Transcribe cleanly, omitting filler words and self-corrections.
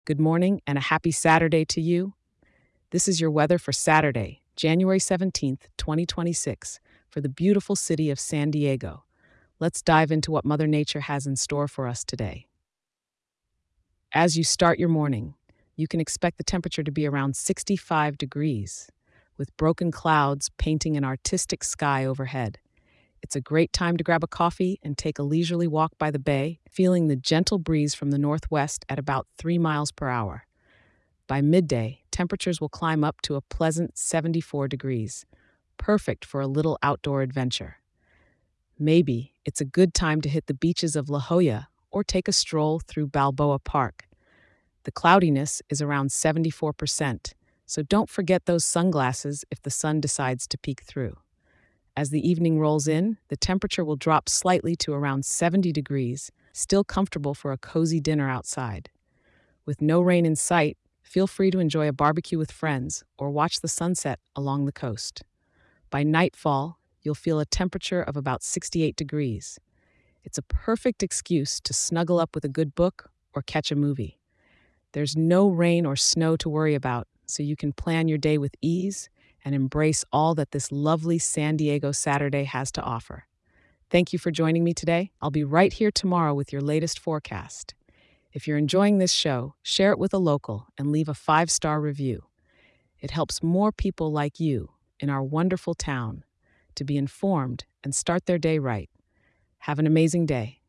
Good morning and a happy Saturday to you. This is your weather for Saturday, January 17th, 2026, for the beautiful city of San Diego. Let's dive into what Mother Nature has in store for us today. As you start your morning, you can expect the temperature to be around 65 degrees, with broken clouds painting an artistic sky overhead. It's a great time to grab a coffee and take a leisurely walk by the bay, feeling the gentle breeze from the northwest at about 3 miles per hour. By midday, temperatures will climb up to a pleasant 74 degrees, perfect for a little outdoor adventure. Maybe it's a good time to hit the beaches of La Jolla or take a stroll through Balboa Park. The cloudiness is around 74%, so don't forget those sunglasses if the sun decides to peek through. As the evening rolls in, the temperature will drop slightly to around 70 degrees, still comfortable for a cozy dinner outside. With no rain in sight, feel free to enjoy a barbecue with friends or watch the sunset along the coast. By nightfall, you'll feel a temperature of about 68 degrees. It's a perfect excuse to snuggle up with a good book or catch a movie. There's no rain or snow to worry about, so you can plan your day with ease and embrace all that this lovely San Diego Saturday has to offer. Thank you for joining me today. I'll be right here tomorrow with your latest forecast. If you're enjoying this show, share it with a local and leave a 5-star review. It helps more people like you in our wonderful town to be informed and start their day right. Have an amazing day.